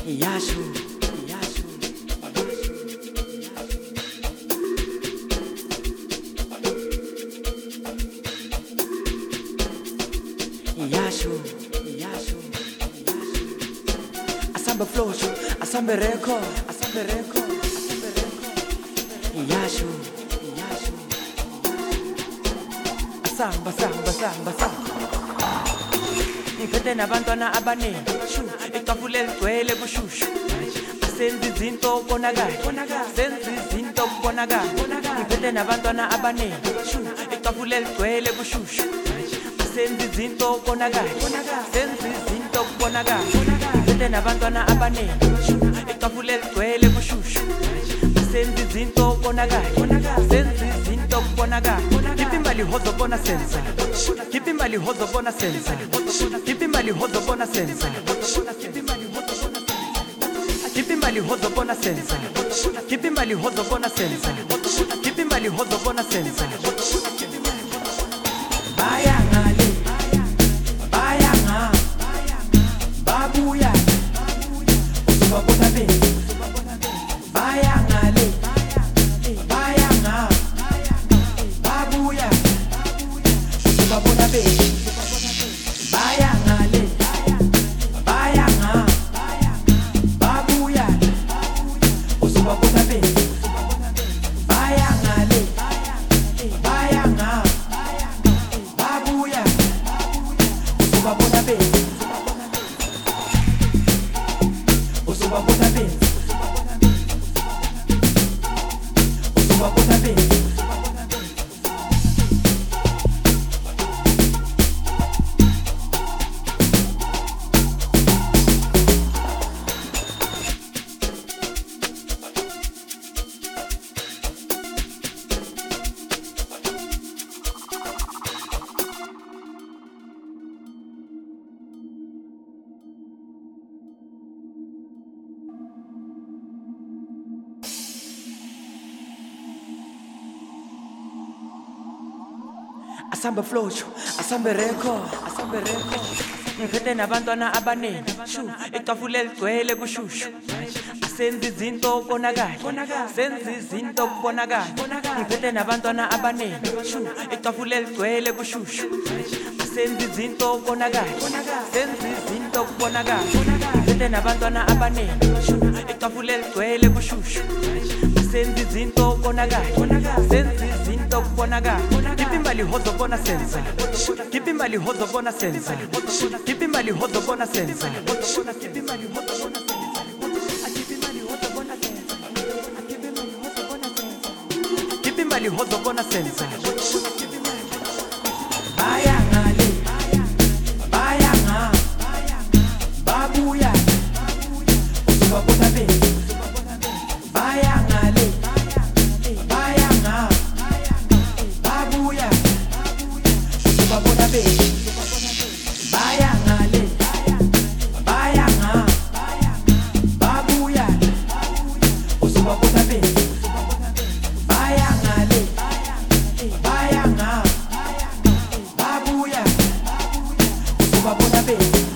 Yashu, Yashu, Yashu, Yashu, Asamba flow, Asamba record, Asamba record, Yashu, Yashu, Asamba, Samba, Samba, Samba. Ngiphethe nabantwana abaningi itafula eligcwele kushushu asenza izinto kubonakala senza izinto kubonakala ngiphethe nabantwana abaningi itafula eligcwele kushushu asenza izinto kubonakala senza izinto kubonakala ngiphethe nabantwana abaningi itafula eligcwele kushushu asenza izinto kubonakala senza izinto kubonakala Keep imali hozo bona senza Keep imali hozo bona senza Keep imali hozo bona senza Keep imali hozo bona senza Keep imali hozo bona senza Keep imali hozo bona senza Baya ngale Baya nga Babuya Uzobabona beni Baya ngale Baya nga Babuya Uzobabona beni Baya ngale Baya nga Babuya Uzobabona beni Baya ngale Baya nga Babuya Uzobabona beni Uzobabona beni Uzobabona beni Asamba flow, asamba record, asamba record. Ngiphethe nabantwana abaningi, itafula eligcwele kushushu. Asenza izinto kubonakala, senza izinto kubonakala. Ngiphethe nabantwana abaningi, itafula eligcwele kushushu. Asenza izinto kubonakala, senza izinto kubonakala. Ngiphethe nabantwana abaningi, itafula eligcwele kushushu. Asenza izinto kubonakala, senza izinto kubonakala. Keep imali hozo bona senza Keep imali hozo bona senza Keep imali hozo bona senza Keep imali hozo bona senza Keep imali hozo bona senza Keep imali hozo bona senza Baya ngale Baya nga Babuya Uzobabona beni Baya ngale Baya nga Babuya Uzobabona beni Baya ngale Baya nga Babuya Uzobabona beni Baya ngale Baya nga Babuya Uzobabona beni